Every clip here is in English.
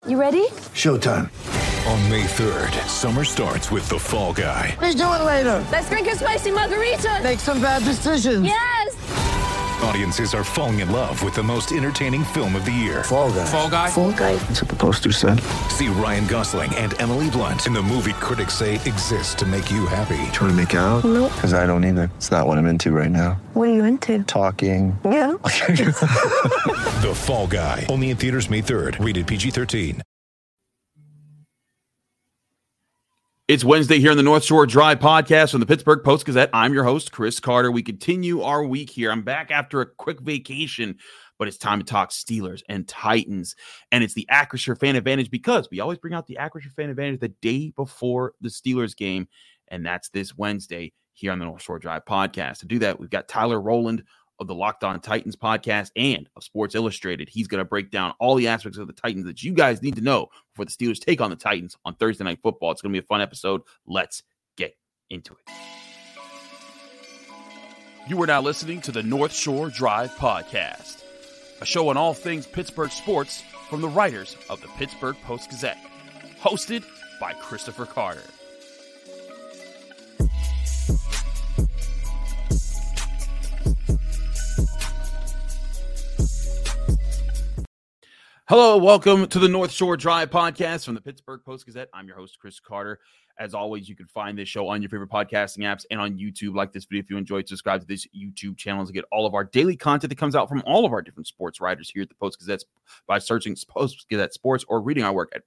You ready? Showtime. On May 3rd, summer starts with The Fall Guy. Let's do it later. Let's drink a spicy margarita. Make some bad decisions. Yes! Audiences are falling in love with the most entertaining film of the year. Fall Guy. Fall Guy? Fall guy. That's what the poster said. See Ryan Gosling and Emily Blunt in the movie critics say exists to make you happy. Trying to make it out? Nope. Because I don't either. It's not what I'm into right now. What are you into? Talking. Yeah. The Fall Guy. Only in theaters May 3rd. Rated PG-13. It's Wednesday here on the North Shore Drive podcast from the Pittsburgh Post-Gazette. I'm your host, Chris Carter. We continue our week here. I'm back after a quick vacation, but it's time to talk Steelers and Titans. And it's the Acrisure Fan Advantage because we always bring out the Acrisure Fan Advantage the day before the Steelers game, and that's this Wednesday here on the North Shore Drive podcast. To do that, we've got Tyler Rowland of the Locked On Titans podcast and of Sports Illustrated. He's going to break down all the aspects of the Titans that you guys need to know before the Steelers take on the Titans on Thursday Night Football. It's going to be a fun episode. Let's get into it. You are now listening to the North Shore Drive podcast, a show on all things Pittsburgh sports from the writers of the Pittsburgh Post-Gazette, hosted by Christopher Carter. Hello, welcome to the North Shore Drive podcast from the Pittsburgh Post-Gazette. I'm your host, Chris Carter. As always, you can find this show on your favorite podcasting apps and on YouTube. Like this video if you enjoyed, subscribe to this YouTube channel to get all of our daily content that comes out from all of our different sports writers here at the Post-Gazette by searching Post-Gazette Sports or reading our work at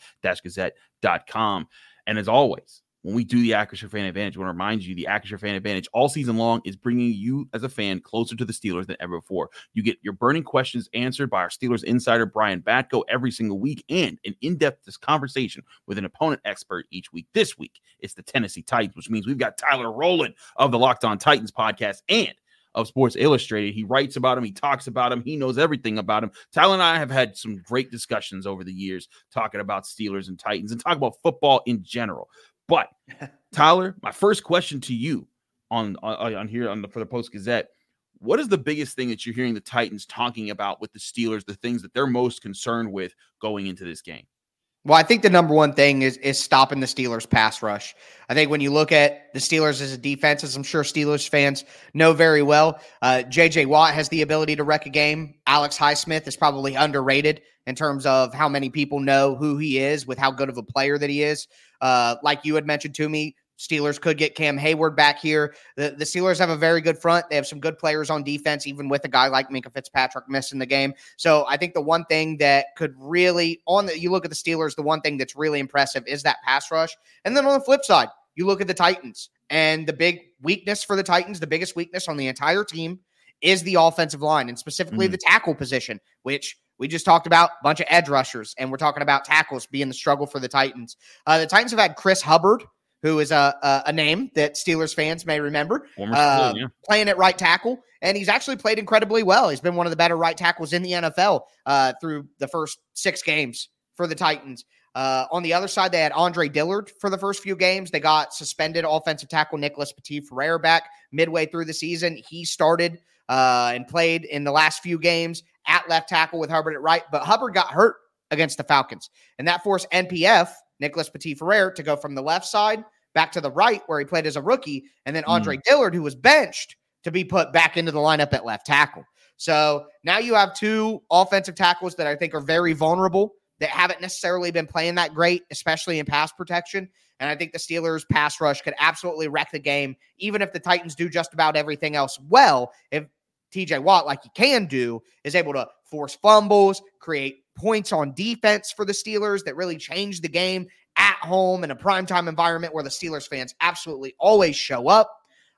post-gazette.com. And as always, when we do the Acrisure Fan Advantage, I want to remind you the Acrisure Fan Advantage all season long is bringing you as a fan closer to the Steelers than ever before. You get your burning questions answered by our Steelers insider, Brian Batko, every single week, and an in-depth conversation with an opponent expert each week. This week, it's the Tennessee Titans, which means we've got Tyler Rowland of the Locked On Titans podcast and of Sports Illustrated. He writes about him. He talks about him. He knows everything about him. Tyler and I have had some great discussions over the years talking about Steelers and Titans and talking about football in general. But Tyler, my first question to you on here for the Post-Gazette, what is the biggest thing that you're hearing the Titans talking about with the Steelers, the things that they're most concerned with going into this game? Well, I think the number one thing is stopping the Steelers' pass rush. I think when you look at the Steelers as a defense, as I'm sure Steelers fans know very well, J.J. Watt has the ability to wreck a game. Alex Highsmith is probably underrated in terms of how many people know who he is with how good of a player that he is. Like you had mentioned to me, Steelers could get Cam Hayward back here. The Steelers have a very good front. They have some good players on defense, even with a guy like Minkah Fitzpatrick missing the game. So I think the one thing that could really, you look at the Steelers, the one thing that's really impressive is that pass rush. And then on the flip side, you look at the Titans, and the big weakness for the Titans, the biggest weakness on the entire team is the offensive line, and specifically the tackle position, which we just talked about, a bunch of edge rushers, and we're talking about tackles being the struggle for the Titans. The Titans have had Chris Hubbard, who is a name that Steelers fans may remember, playing at right tackle, and he's actually played incredibly well. He's been one of the better right tackles in the NFL through the first 6 games for the Titans. On the other side, they had Andre Dillard for the first few games. They got suspended offensive tackle Nicholas Petit-Frere back midway through the season. He started and played in the last few games at left tackle with Hubbard at right, but Hubbard got hurt against the Falcons, and that forced NPF, Nicholas Petit-Frere, to go from the left side back to the right where he played as a rookie, and then Andre Dillard, who was benched, to be put back into the lineup at left tackle. So now you have 2 offensive tackles that I think are very vulnerable, that haven't necessarily been playing that great, especially in pass protection. And I think the Steelers' pass rush could absolutely wreck the game, even if the Titans do just about everything else well. If TJ Watt, like he can do, is able to force fumbles, create points on defense for the Steelers that really change the game at home in a primetime environment where the Steelers fans absolutely always show up.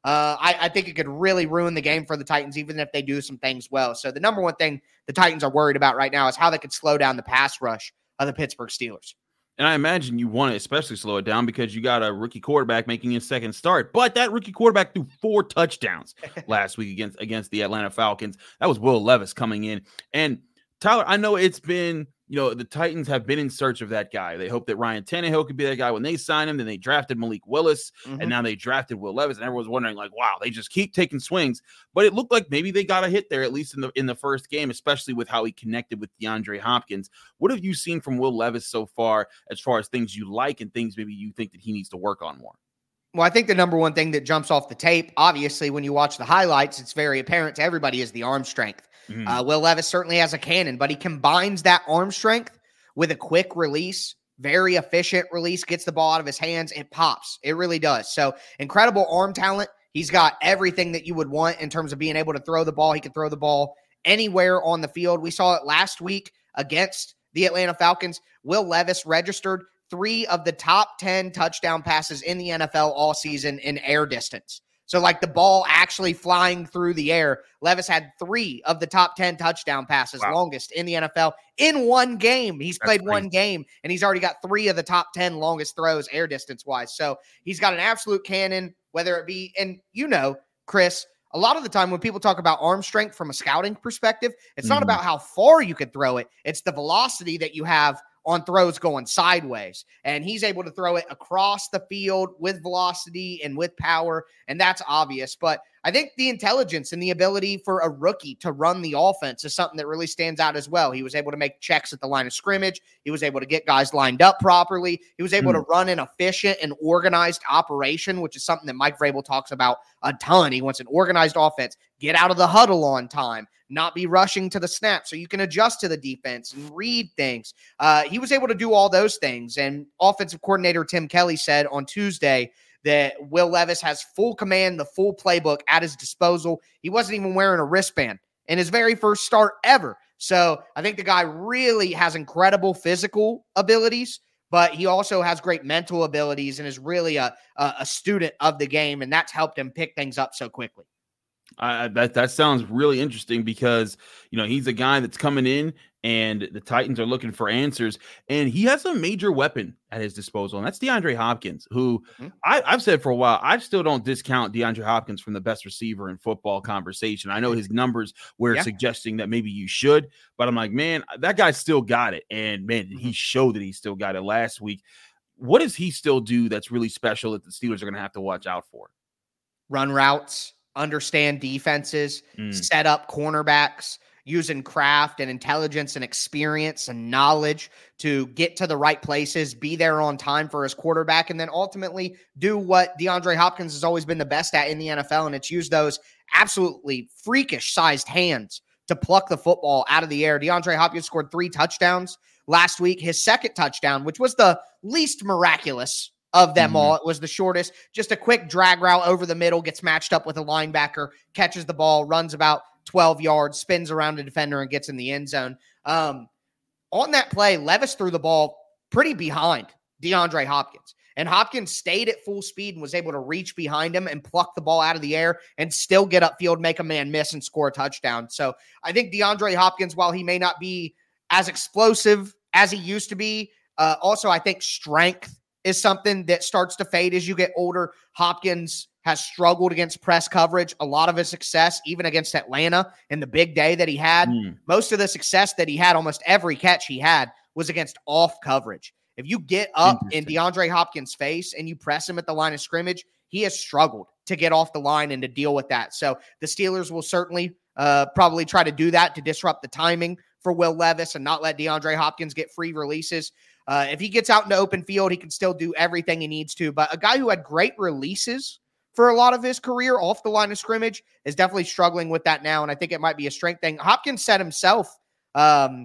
I think it could really ruin the game for the Titans, even if they do some things well. So the number one thing the Titans are worried about right now is how they could slow down the pass rush of the Pittsburgh Steelers. And I imagine you want to especially slow it down because you got a rookie quarterback making his second start. But that rookie quarterback threw 4 touchdowns last week against the Atlanta Falcons. That was Will Levis coming in. And Tyler, I know it's been the Titans have been in search of that guy. They hope that Ryan Tannehill could be that guy when they signed him. Then they drafted Malik Willis, and now they drafted Will Levis, and everyone's wondering, like, wow, they just keep taking swings. But it looked like maybe they got a hit there, at least in the first game, especially with how he connected with DeAndre Hopkins. What have you seen from Will Levis so far as things you like and things maybe you think that he needs to work on more? Well, I think the number one thing that jumps off the tape, obviously, when you watch the highlights, it's very apparent to everybody is the arm strength. Will Levis certainly has a cannon, but he combines that arm strength with a quick release, very efficient release, gets the ball out of his hands, it pops. It really does. So incredible arm talent. He's got everything that you would want in terms of being able to throw the ball. He can throw the ball anywhere on the field. We saw it last week against the Atlanta Falcons. Will Levis registered 3 of the top 10 touchdown passes in the NFL all season in air distance. So like the ball actually flying through the air. Levis had 3 of the top 10 touchdown passes, longest in the NFL in one game. He's played one game, and he's already got 3 of the top 10 longest throws air distance wise. So he's got an absolute cannon, whether it be, and Chris, a lot of the time when people talk about arm strength from a scouting perspective, it's not about how far you could throw it. It's the velocity that you have on throws going sideways. And he's able to throw it across the field with velocity and with power, and that's obvious. But I think the intelligence and the ability for a rookie to run the offense is something that really stands out as well. He was able to make checks at the line of scrimmage. He was able to get guys lined up properly. He was able to run an efficient and organized operation, which is something that Mike Vrabel talks about a ton. He wants an organized offense. Get out of the huddle on time, not be rushing to the snap so you can adjust to the defense and read things. He was able to do all those things. And offensive coordinator Tim Kelly said on Tuesday that Will Levis has full command, the full playbook at his disposal. He wasn't even wearing a wristband in his very first start ever. So I think the guy really has incredible physical abilities, but he also has great mental abilities and is really a student of the game, and that's helped him pick things up so quickly. That sounds really interesting because, he's a guy that's coming in and the Titans are looking for answers, and he has a major weapon at his disposal, and that's DeAndre Hopkins, who I've said for a while, I still don't discount DeAndre Hopkins from the best receiver in football conversation. I know his numbers were suggesting that maybe you should, but I'm like, man, that guy still got it. And man, he showed that he still got it last week. What does he still do that's really special that the Steelers are going to have to watch out for? Run routes, understand defenses, set up cornerbacks, using craft and intelligence and experience and knowledge to get to the right places, be there on time for his quarterback, and then ultimately do what DeAndre Hopkins has always been the best at in the NFL, and it's use those absolutely freakish-sized hands to pluck the football out of the air. DeAndre Hopkins scored 3 touchdowns last week. His second touchdown, which was the least miraculous of them all. It was the shortest, just a quick drag route over the middle, gets matched up with a linebacker, catches the ball, runs about 12 yards, spins around a defender and gets in the end zone. On that play, Levis threw the ball pretty behind DeAndre Hopkins, and Hopkins stayed at full speed and was able to reach behind him and pluck the ball out of the air and still get upfield, make a man miss, and score a touchdown. So I think DeAndre Hopkins, while he may not be as explosive as he used to be, also I think strength is something that starts to fade as you get older. Hopkins has struggled against press coverage. A lot of his success, even against Atlanta in the big day that he had, most of the success that he had, almost every catch he had, was against off coverage. If you get up in DeAndre Hopkins' face and you press him at the line of scrimmage, he has struggled to get off the line and to deal with that. So the Steelers will certainly probably try to do that to disrupt the timing for Will Levis and not let DeAndre Hopkins get free releases. If he gets out into open field, he can still do everything he needs to. But a guy who had great releases for a lot of his career off the line of scrimmage is definitely struggling with that now, and I think it might be a strength thing. Hopkins said himself, I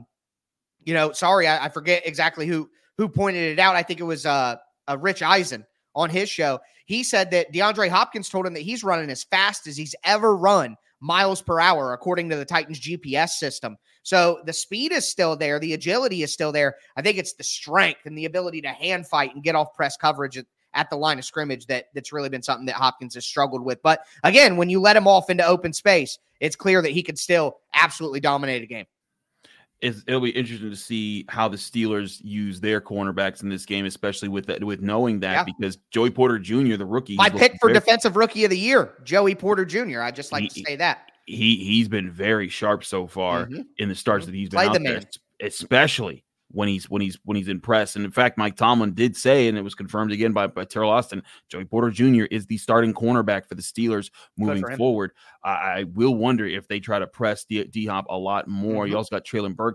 forget exactly who pointed it out. I think it was Rich Eisen on his show. He said that DeAndre Hopkins told him that he's running as fast as he's ever run miles per hour, according to the Titans GPS system. So the speed is still there. The agility is still there. I think it's the strength and the ability to hand fight and get off press coverage at the line of scrimmage that's really been something that Hopkins has struggled with. But again, when you let him off into open space, it's clear that he could still absolutely dominate a game. It'll be interesting to see how the Steelers use their cornerbacks in this game, especially with knowing that, because Joey Porter Jr., the rookie, my pick for defensive rookie of the year, Joey Porter Jr. I just like to say that he's been very sharp so far in the starts that he's been out there, especially when he's in press. And in fact, Mike Tomlin did say, and it was confirmed again by Terrell Austin, Joey Porter Jr. is the starting cornerback for the Steelers moving forward. I will wonder if they try to press D-Hop a lot more. You also got Treylon Burks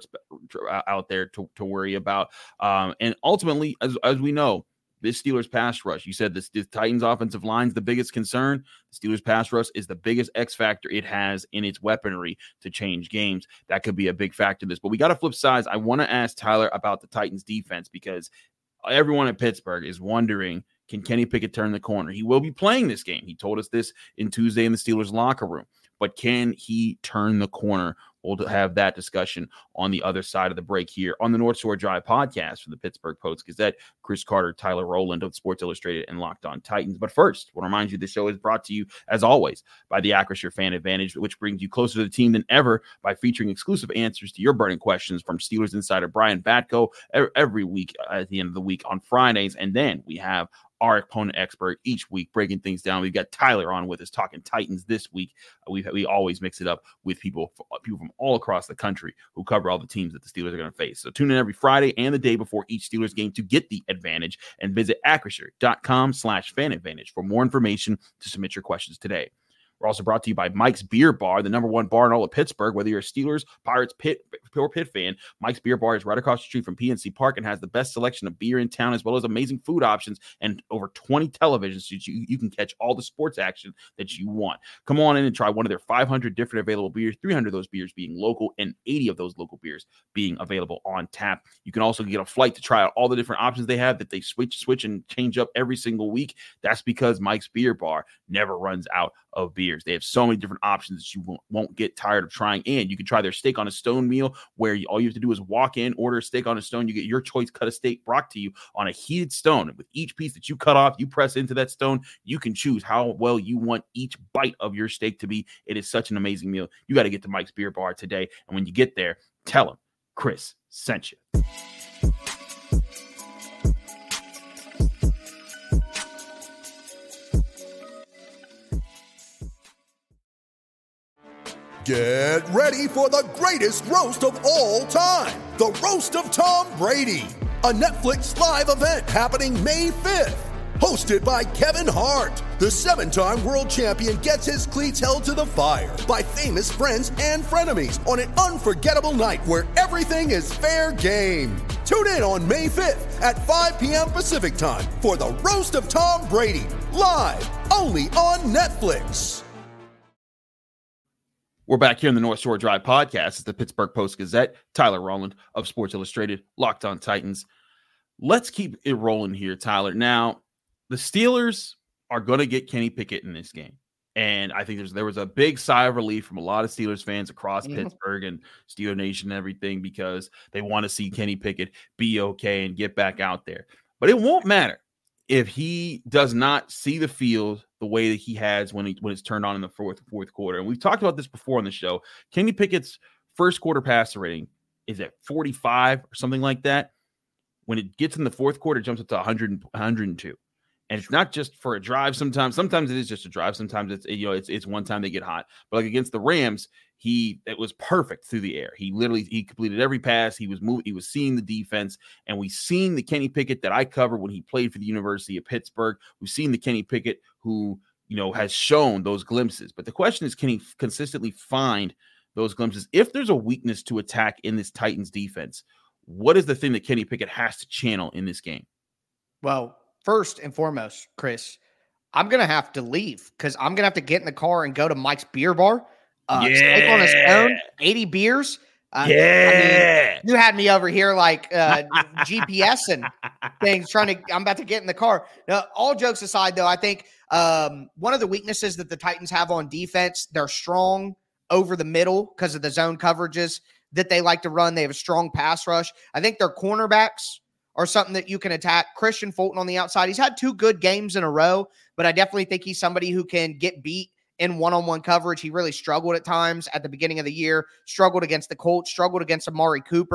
out there to worry about. And ultimately, as we know, this Steelers pass rush, you said this Titans offensive line is the biggest concern. The Steelers pass rush is the biggest X factor it has in its weaponry to change games. That could be a big factor in this. But we got to flip sides. I want to ask Tyler about the Titans defense, because everyone at Pittsburgh is wondering, can Kenny Pickett turn the corner? He will be playing this game. He told us this in Tuesday in the Steelers locker room. But can he turn the corner? We'll have that discussion on the other side of the break here on the North Shore Drive podcast from the Pittsburgh Post-Gazette. Chris Carter, Tyler Rowland of Sports Illustrated, and Locked On Titans. But first, I want to remind you the show is brought to you, as always, by the Acrisure Fan Advantage, which brings you closer to the team than ever by featuring exclusive answers to your burning questions from Steelers insider Brian Batko every week at the end of the week on Fridays. And then we have our opponent expert each week breaking things down. We've got Tyler on with us talking Titans this week. We always mix it up with people from all across the country who cover all the teams that the Steelers are going to face. So tune in every Friday and the day before each Steelers game to get the advantage, and visit acrisure.com/fanadvantage for more information to submit your questions today. We're also brought to you by Mike's Beer Bar, the number one bar in all of Pittsburgh. Whether you're a Steelers, Pirates, Pitt fan, Mike's Beer Bar is right across the street from PNC Park and has the best selection of beer in town, as well as amazing food options and over 20 televisions so you can catch all the sports action that you want. Come on in and try one of their 500 different available beers, 300 of those beers being local and 80 of those local beers being available on tap. You can also get a flight to try out all the different options they have that they switch and change up every single week. That's because Mike's Beer Bar never runs out of beers. They have so many different options that you won't get tired of trying. And you can try their steak on a stone meal, where all you have to do is walk in, order a steak on a stone. You get your choice cut of steak brought to you on a heated stone. And with each piece that you cut off, you press into that stone, you can choose how well you want each bite of your steak to be. It is such an amazing meal. You got to get to Mike's Beer Bar today. And when you get there, tell them Chris sent you. Get ready for the greatest roast of all time, the Roast of Tom Brady, a Netflix live event happening May 5th. Hosted by Kevin Hart, the 7-time world champion gets his cleats held to the fire by famous friends and frenemies on an unforgettable night where everything is fair game. Tune in on May 5th at 5 p.m. Pacific time for the Roast of Tom Brady, live only on Netflix. We're back here in the North Shore Drive podcast. It's the Pittsburgh Post-Gazette. Tyler Rowland of Sports Illustrated, Locked On Titans. Let's keep it rolling here, Tyler. Now, the Steelers are going to get Kenny Pickett in this game. And I think there was a big sigh of relief from a lot of Steelers fans across Pittsburgh and Steeler Nation and everything, because they want to see Kenny Pickett be okay and get back out there. But it won't matter if he does not see the field the way that he has when it's turned on in the fourth quarter. And we've talked about this before on the show. Kenny Pickett's first quarter passer rating is at 45 or something like that. When it gets in the fourth quarter, it jumps up to 102. And it's not just for a drive. Sometimes it is just a drive. Sometimes it's one time they get hot. But like against the Rams, it was perfect through the air. He completed every pass. He was moving. He was seeing the defense, and we've seen the Kenny Pickett that I covered when he played for the University of Pittsburgh. We've seen the Kenny Pickett who has shown those glimpses. But the question is, can he consistently find those glimpses? If there's a weakness to attack in this Titans defense, what is the thing that Kenny Pickett has to channel in this game? Well, first and foremost, Chris, I'm going to have to leave because I'm going to have to get in the car and go to Mike's Beer Bar. Steak on his own, 80 beers. I mean, you had me over here like GPS and things I'm about to get in the car. Now, all jokes aside, though, I think one of the weaknesses that the Titans have on defense, they're strong over the middle because of the zone coverages that they like to run. They have a strong pass rush. I think their cornerbacks are something that you can attack. Christian Fulton on the outside, he's had 2 good games in a row, but I definitely think he's somebody who can get beat in one-on-one coverage. He really struggled at times at the beginning of the year, struggled against the Colts, struggled against Amari Cooper.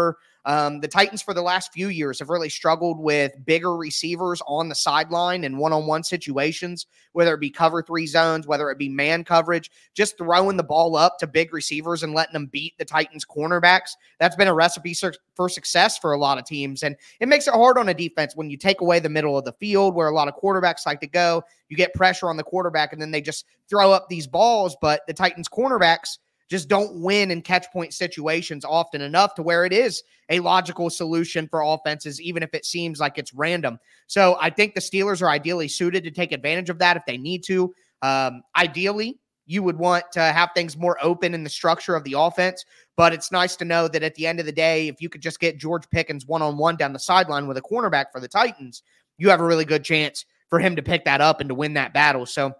The Titans for the last few years have really struggled with bigger receivers on the sideline in one-on-one situations, whether it be cover 3 zones, whether it be man coverage, just throwing the ball up to big receivers and letting them beat the Titans cornerbacks. That's been a recipe for success for a lot of teams. And it makes it hard on a defense when you take away the middle of the field where a lot of quarterbacks like to go. You get pressure on the quarterback and then they just throw up these balls, but the Titans cornerbacks just don't win in catch point situations often enough to where it is a logical solution for offenses, even if it seems like it's random. So I think the Steelers are ideally suited to take advantage of that if they need to. Ideally, you would want to have things more open in the structure of the offense, but it's nice to know that at the end of the day, if you could just get George Pickens one-on-one down the sideline with a cornerback for the Titans, you have a really good chance for him to pick that up and to win that battle. So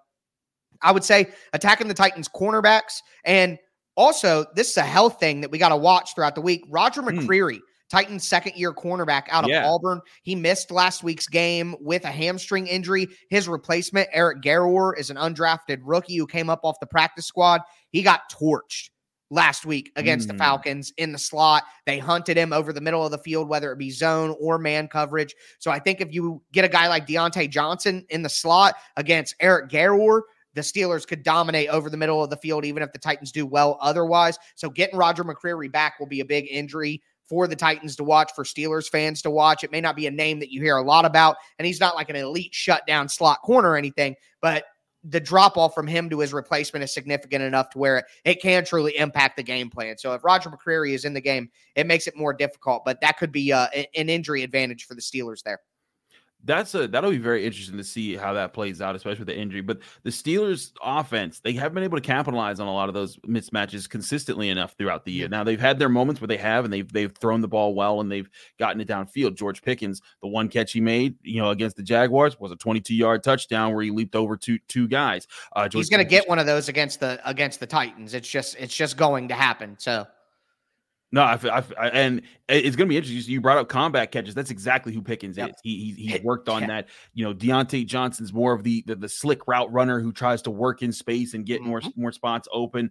I would say attacking the Titans cornerbacks. And also, this is a health thing that we got to watch throughout the week. Roger McCreary, Titans second-year cornerback out of Auburn. He missed last week's game with a hamstring injury. His replacement, Eric Garrower, is an undrafted rookie who came up off the practice squad. He got torched last week against the Falcons in the slot. They hunted him over the middle of the field, whether it be zone or man coverage. So I think if you get a guy like Deontay Johnson in the slot against Eric Garrower, the Steelers could dominate over the middle of the field, even if the Titans do well otherwise. So getting Roger McCreary back will be a big injury for the Titans to watch, for Steelers fans to watch. It may not be a name that you hear a lot about, and he's not like an elite shutdown slot corner or anything, but the drop-off from him to his replacement is significant enough to where it can truly impact the game plan. So if Roger McCreary is in the game, it makes it more difficult, but that could be an injury advantage for the Steelers there. That'll be very interesting to see how that plays out, especially with the injury. But the Steelers offense, they have been able to capitalize on a lot of those mismatches consistently enough throughout the year. Now they've had their moments where they have, and they've thrown the ball well and they've gotten it downfield. George Pickens, the one catch he made, against the Jaguars was a 22-yard touchdown where he leaped over two guys. He's going to get one of those against the Titans. It's just going to happen. So. No, and it's going to be interesting. You brought up combat catches. That's exactly who Pickens is. He worked on that. Deontay Johnson's more of the slick route runner who tries to work in space and get more spots open.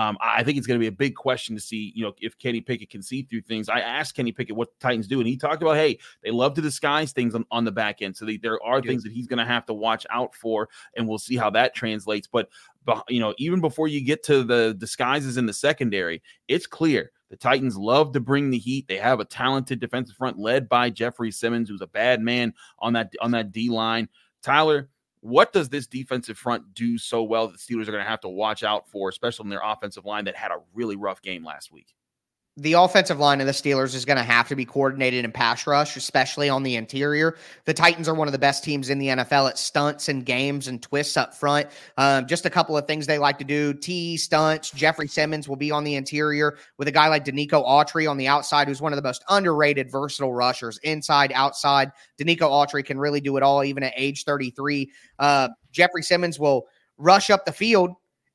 I think it's going to be a big question to see, if Kenny Pickett can see through things. I asked Kenny Pickett what the Titans do, and he talked about, hey, they love to disguise things on the back end. So there are things that he's going to have to watch out for, and we'll see how that translates. But even before you get to the disguises in the secondary, it's clear the Titans love to bring the heat. They have a talented defensive front led by Jeffrey Simmons, who's a bad man on that D line. Tyler, what does this defensive front do so well that the Steelers are going to have to watch out for, especially in their offensive line that had a really rough game last week? The offensive line of the Steelers is going to have to be coordinated in pass rush, especially on the interior. The Titans are one of the best teams in the NFL at stunts and games and twists up front. Just a couple of things they like to do. Stunts. Jeffrey Simmons will be on the interior with a guy like Danico Autry on the outside, who's one of the most underrated, versatile rushers, inside, outside. Danico Autry can really do it all, even at age 33. Jeffrey Simmons will rush up the field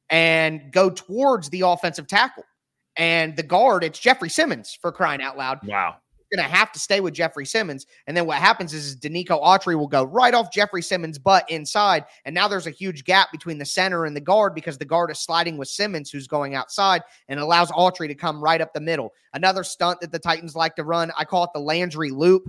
and go towards the offensive tackle. And the guard, it's Jeffrey Simmons, for crying out loud. Wow. You're going to have to stay with Jeffrey Simmons. And then what happens is Danico Autry will go right off Jeffrey Simmons' butt inside. And now there's a huge gap between the center and the guard because the guard is sliding with Simmons, who's going outside, and allows Autry to come right up the middle. Another stunt that the Titans like to run, I call it the Landry loop.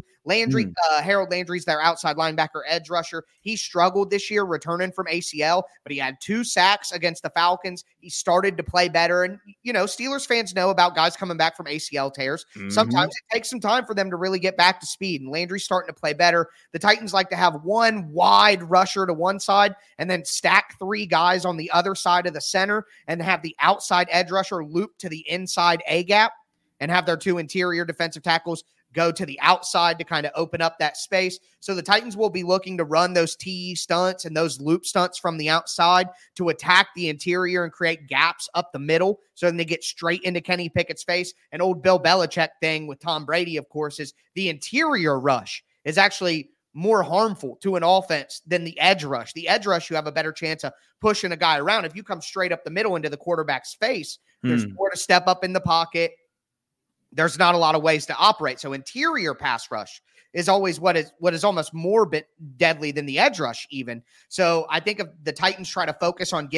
Harold Landry's their outside linebacker edge rusher. He struggled this year returning from ACL, but he had 2 sacks against the Falcons. He started to play better. And, Steelers fans know about guys coming back from ACL tears. Sometimes it takes some time for them to really get back to speed, and Landry's starting to play better. The Titans like to have one wide rusher to one side and then stack 3 guys on the other side of the center and have the outside edge rusher loop to the inside A gap and have their 2 interior defensive tackles go to the outside to kind of open up that space. So the Titans will be looking to run those TE stunts and those loop stunts from the outside to attack the interior and create gaps up the middle. So then they get straight into Kenny Pickett's face. An old Bill Belichick thing with Tom Brady, of course, is the interior rush is actually more harmful to an offense than the edge rush. The edge rush, you have a better chance of pushing a guy around. If you come straight up the middle into the quarterback's face, there's more to step up in the pocket. There's not a lot of ways to operate. So interior pass rush is always what is almost more deadly than the edge rush even. So I think if the Titans try to focus on getting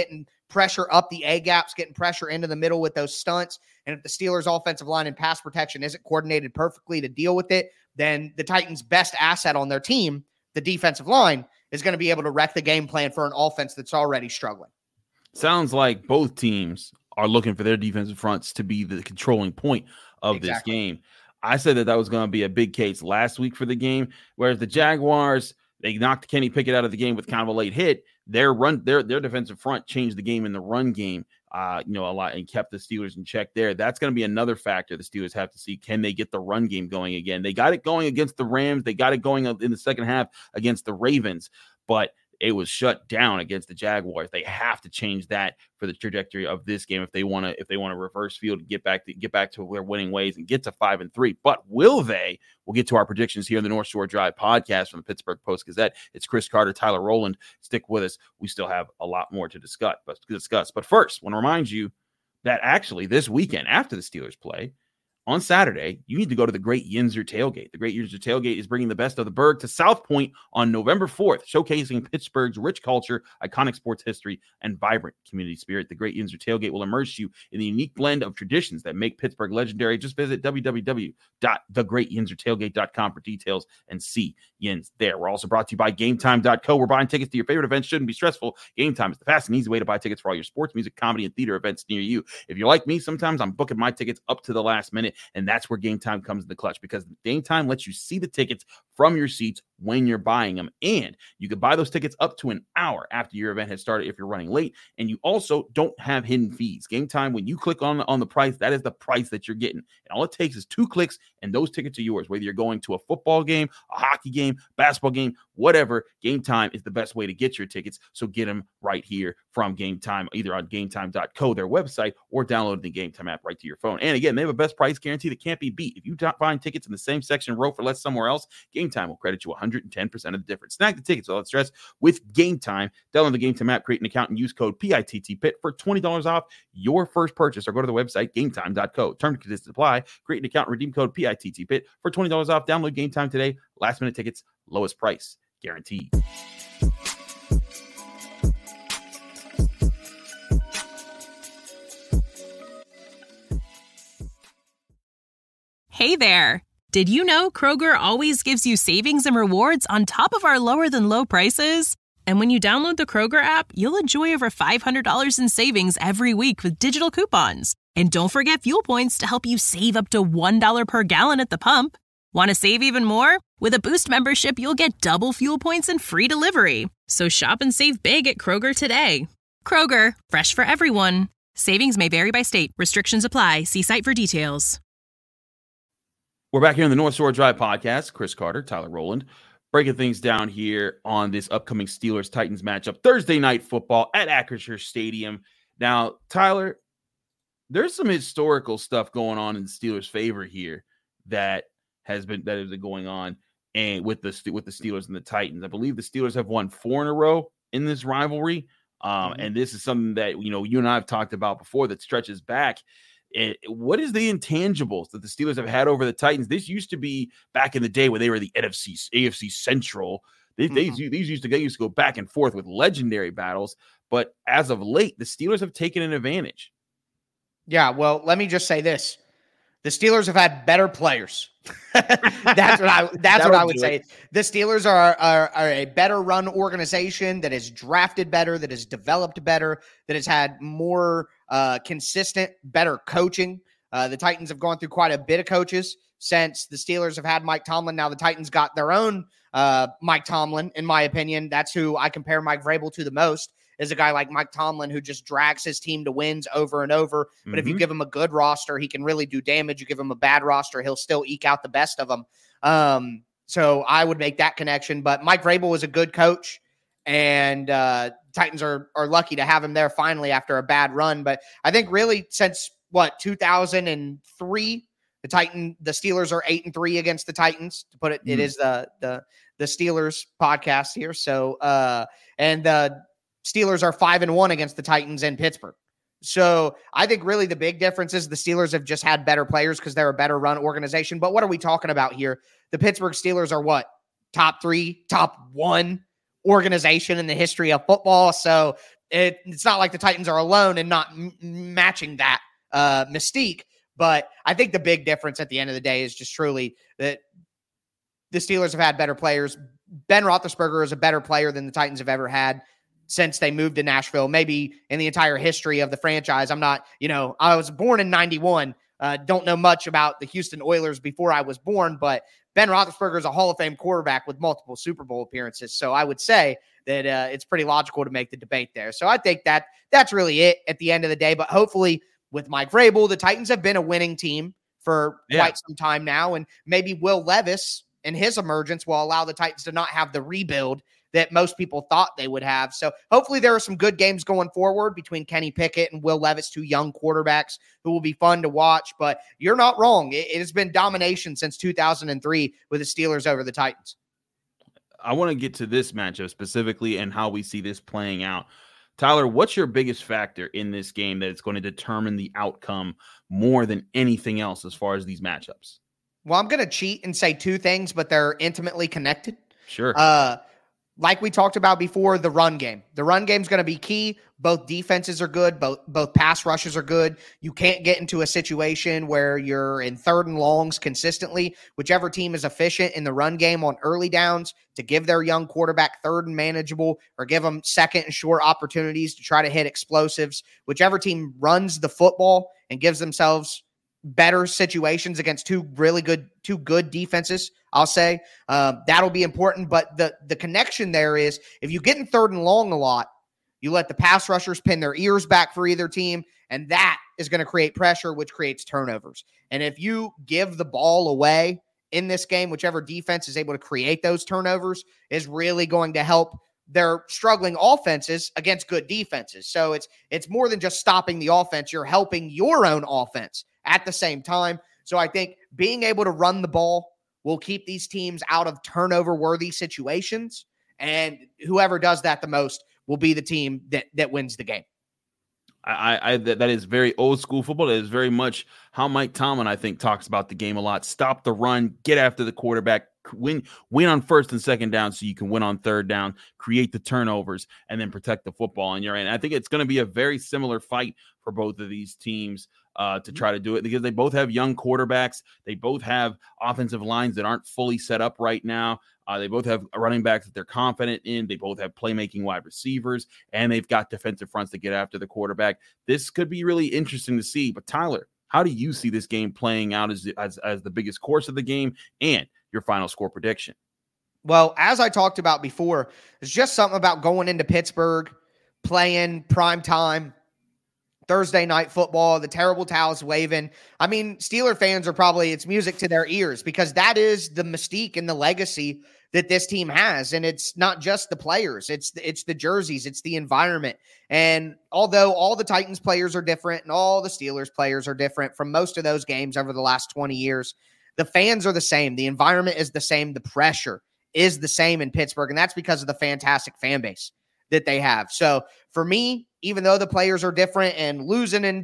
pressure up the A gaps, getting pressure into the middle with those stunts. And if the Steelers' offensive line and pass protection isn't coordinated perfectly to deal with it, then the Titans' best asset on their team, the defensive line, is going to be able to wreck the game plan for an offense that's already struggling. Sounds like both teams are looking for their defensive fronts to be the controlling point of this game. I said that was going to be a big case last week for the game, whereas the Jaguars, they knocked Kenny Pickett out of the game with kind of a late hit. Their defensive front changed the game in the run game, a lot, and kept the Steelers in check there. That's going to be another factor the Steelers have to see. Can they get the run game going again? They got it going against the Rams. They got it going in the second half against the Ravens, but it was shut down against the Jaguars. They have to change that for the trajectory of this game if they want to reverse field and get back to their winning ways and get to 5-3. But will they? We'll get to our predictions here in the North Shore Drive podcast from the Pittsburgh Post-Gazette. It's Chris Carter, Tyler Rowland. Stick with us. We still have a lot more to discuss. But first, I want to remind you that actually this weekend after the Steelers play, on Saturday, you need to go to the Great Yinzer Tailgate. The Great Yinzer Tailgate is bringing the best of the Berg to South Point on November 4th, showcasing Pittsburgh's rich culture, iconic sports history, and vibrant community spirit. The Great Yinzer Tailgate will immerse you in the unique blend of traditions that make Pittsburgh legendary. Just visit www.thegreatyinzertailgate.com for details and see Yins there. We're also brought to you by GameTime.co. Where buying tickets to your favorite events shouldn't be stressful. Game Time is the fast and easy way to buy tickets for all your sports, music, comedy, and theater events near you. If you're like me, sometimes I'm booking my tickets up to the last minute. And that's where Game Time comes in the clutch, because Game Time lets you see the tickets from your seats when you're buying them. And you can buy those tickets up to an hour after your event has started if you're running late. And you also don't have hidden fees. Game Time, when you click on the price, that is the price that you're getting. And all it takes is 2 clicks and those tickets are yours. Whether you're going to a football game, a hockey game, basketball game, whatever, Game Time is the best way to get your tickets. So get them right here from Game Time, either on GameTime.co, their website, or download the Game Time app right to your phone. And again, they have a best price guarantee that can't be beat. If you find tickets in the same section row for less somewhere else, Game Time will credit you 110% of the difference. Snag the tickets without stress with Game Time. Download the Game Time app, create an account, and use code PITTPIT for $20 off your first purchase, or go to the website GameTime.co. Terms and conditions apply. Create an account and redeem code PITTPIT for $20 off. Download Game Time today. Last minute tickets, lowest price guaranteed. Hey there. Did you know Kroger always gives you savings and rewards on top of our lower than low prices? And when you download the Kroger app, you'll enjoy over $500 in savings every week with digital coupons. And don't forget fuel points to help you save up to $1 per gallon at the pump. Want to save even more? With a Boost membership, you'll get double fuel points and free delivery. So shop and save big at Kroger today. Kroger, fresh for everyone. Savings may vary by state. Restrictions apply. See site for details. We're back here in the North Shore Drive podcast. Chris Carter, Tyler Rowland, breaking things down here on this upcoming Steelers-Titans matchup. Thursday night football at Acrisure Stadium. Now, Tyler, there's some historical stuff going on in the Steelers' favor here that has been going on, and with the Steelers and the Titans. I believe the Steelers have won 4 in a row in this rivalry. And this is something that, you and I have talked about before that stretches back. What is the intangibles that the Steelers have had over the Titans? This used to be back in the day when they were the AFC Central. These used to go back and forth with legendary battles. But as of late, the Steelers have taken an advantage. Yeah, well, let me just say this. The Steelers have had better players. That's what I would say. The Steelers are a better run organization that has drafted better, that has developed better, that has had more consistent, better coaching. The Titans have gone through quite a bit of coaches since the Steelers have had Mike Tomlin. Now the Titans got their own Mike Tomlin, in my opinion. That's who I compare Mike Vrabel to the most, is a guy like Mike Tomlin who just drags his team to wins over and over. But if you give him a good roster, he can really do damage. You give him a bad roster, he'll still eke out the best of them. So I would make that connection. But Mike Vrabel was a good coach, and Titans are lucky to have him there finally after a bad run. But I think really since 2003, the Steelers are 8-3 against the Titans. To put it, it is the Steelers podcast here. So and the Steelers are 5-1 against the Titans in Pittsburgh. So I think really the big difference is the Steelers have just had better players because they're a better run organization. But what are we talking about here? The Pittsburgh Steelers are what? Top 3, top 1 organization in the history of football. So it's not like the Titans are alone and not matching that mystique. But I think the big difference at the end of the day is just truly that the Steelers have had better players. Ben Roethlisberger is a better player than the Titans have ever had since they moved to Nashville, maybe in the entire history of the franchise. I'm not, I was born in 91. Don't know much about the Houston Oilers before I was born, but Ben Roethlisberger is a Hall of Fame quarterback with multiple Super Bowl appearances. So I would say that it's pretty logical to make the debate there. So I think that's really it at the end of the day. But hopefully with Mike Vrabel, the Titans have been a winning team for quite some time now. And maybe Will Levis and his emergence will allow the Titans to not have the rebuild that most people thought they would have. So hopefully there are some good games going forward between Kenny Pickett and Will Levis, two young quarterbacks who will be fun to watch. But you're not wrong. It has been domination since 2003 with the Steelers over the Titans. I want to get to this matchup specifically and how we see this playing out. Tyler, what's your biggest factor in this game that is going to determine the outcome more than anything else as far as these matchups? Well, I'm going to cheat and say two things, but they're intimately connected. Sure. Like we talked about before, the run game. The run game is going to be key. Both defenses are good. Both pass rushes are good. You can't get into a situation where you're in 3rd and longs consistently. Whichever team is efficient in the run game on early downs to give their young quarterback 3rd and manageable, or give them 2nd and short opportunities to try to hit explosives. Whichever team runs the football and gives themselves better situations against two good defenses, I'll say that'll be important. But the connection there is, if you get in 3rd and long a lot, you let the pass rushers pin their ears back for either team, and that is going to create pressure, which creates turnovers. And if you give the ball away in this game, whichever defense is able to create those turnovers is really going to help their struggling offenses against good defenses. So it's more than just stopping the offense. You're helping your own offense at the same time. So I think being able to run the ball will keep these teams out of turnover-worthy situations, and whoever does that the most will be the team that wins the game. That is very old school football. That is very much how Mike Tomlin, I think, talks about the game a lot. Stop the run, get after the quarterback, win on 1st and 2nd down so you can win on 3rd down, create the turnovers, and then protect the football on your end. I think it's going to be a very similar fight for both of these teams to try to do it, because they both have young quarterbacks. They both have offensive lines that aren't fully set up right now. They both have running backs that they're confident in. They both have playmaking wide receivers, and they've got defensive fronts to get after the quarterback. This could be really interesting to see. But Tyler, how do you see this game playing out as the biggest course of the game, and your final score prediction? Well, as I talked about before, there's just something about going into Pittsburgh, playing prime time, Thursday night football, the terrible towels waving. I mean, Steeler fans are probably, it's music to their ears, because that is the mystique and the legacy that this team has. And it's not just the players, it's the jerseys, it's the environment. And although all the Titans players are different and all the Steelers players are different from most of those games over the last 20 years, the fans are the same. The environment is the same. The pressure is the same in Pittsburgh. And that's because of the fantastic fan base that they have. So for me, even though the players are different, and losing in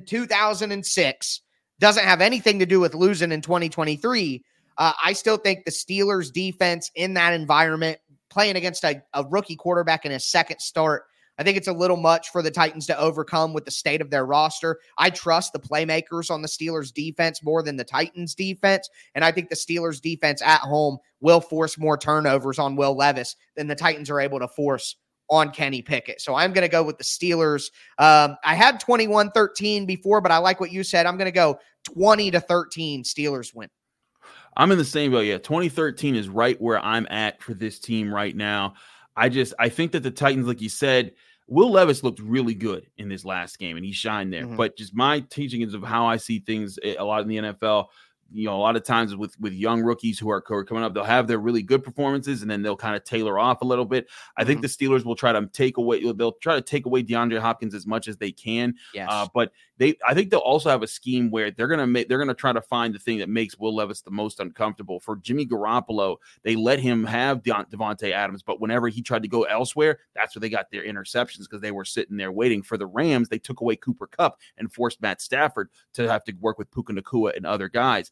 2006 doesn't have anything to do with losing in 2023, I still think the Steelers defense in that environment, playing against a rookie quarterback in his 2nd start, I think it's a little much for the Titans to overcome with the state of their roster. I trust the playmakers on the Steelers defense more than the Titans defense. And I think the Steelers defense at home will force more turnovers on Will Levis than the Titans are able to force on Kenny Pickett. So I'm going to go with the Steelers. I had 21-13 before, but I like what you said. I'm going to go 20-13 Steelers win. I'm in the same boat. Yeah, 2013 is right where I'm at for this team right now. I think that the Titans, like you said, Will Levis looked really good in this last game, and he shined there. Mm-hmm. But just my teachings of how I see things a lot in the NFL, a lot of times with young rookies who are coming up, they'll have their really good performances, and then they'll kind of tailor off a little bit. I think the Steelers will try to take away DeAndre Hopkins as much as they can. Yes. But I think they'll also have a scheme where they're gonna try to find the thing that makes Will Levis the most uncomfortable. For Jimmy Garoppolo, they let him have Devontae Adams, but whenever he tried to go elsewhere, that's where they got their interceptions, because they were sitting there waiting. For the Rams, they took away Cooper Kupp and forced Matt Stafford to have to work with Puka Nacua and other guys.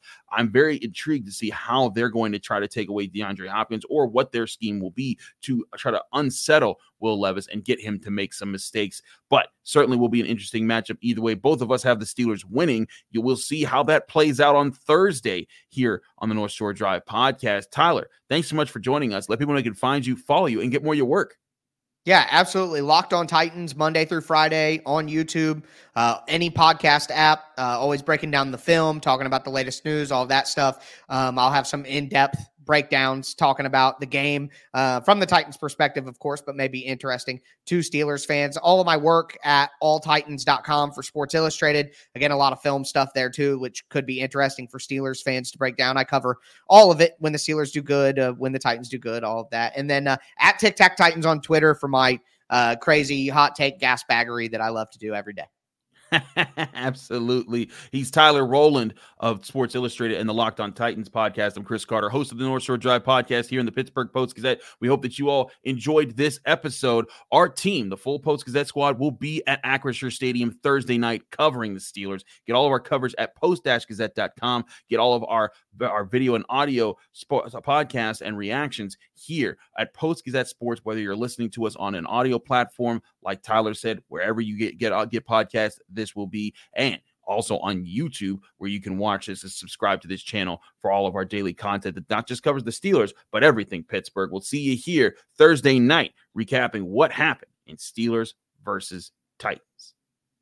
I'm very intrigued to see how they're going to try to take away DeAndre Hopkins or what their scheme will be to try to unsettle Will Levis and get him to make some mistakes. But certainly will be an interesting matchup either way. Both of us have the Steelers winning. You will see how that plays out on Thursday here on the North Shore Drive podcast. Tyler, thanks so much for joining us. Let people know they can find you, follow you, and get more of your work. Yeah, absolutely. Locked On Titans, Monday through Friday on YouTube, any podcast app, always breaking down the film, talking about the latest news, all of that stuff. I'll have some in-depth breakdowns talking about the game from the Titans perspective, of course, but maybe interesting to Steelers fans. All of my work at alltitans.com for Sports Illustrated. Again, a lot of film stuff there too, which could be interesting for Steelers fans to break down. I cover all of it when the Steelers do good, when the Titans do good, all of that. And then at Tic Tac Titans on Twitter for my crazy hot take gas baggery that I love to do every day. Absolutely. He's Tyler Rowland of Sports Illustrated and the Locked On Titans podcast. I'm Chris Carter, host of the North Shore Drive podcast here in the Pittsburgh Post-Gazette. We hope that you all enjoyed this episode. Our team, the full Post-Gazette squad, will be at Acrisure Stadium Thursday night covering the Steelers. Get all of our coverage at post-gazette.com. Get all of our video and audio podcasts and reactions here at Post-Gazette Sports, whether you're listening to us on an audio platform, like Tyler said, wherever you get podcasts, this will be, and also on YouTube, where you can watch this and subscribe to this channel for all of our daily content that not just covers the Steelers, but everything Pittsburgh. We'll see you here Thursday night, recapping what happened in Steelers versus Titans.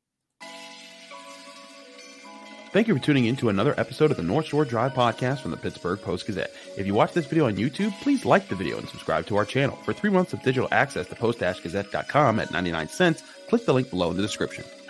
Thank you for tuning in to another episode of the North Shore Drive podcast from the Pittsburgh Post-Gazette. If you watch this video on YouTube, please like the video and subscribe to our channel. For 3 months of digital access to post-gazette.com at 99 cents, click the link below in the description.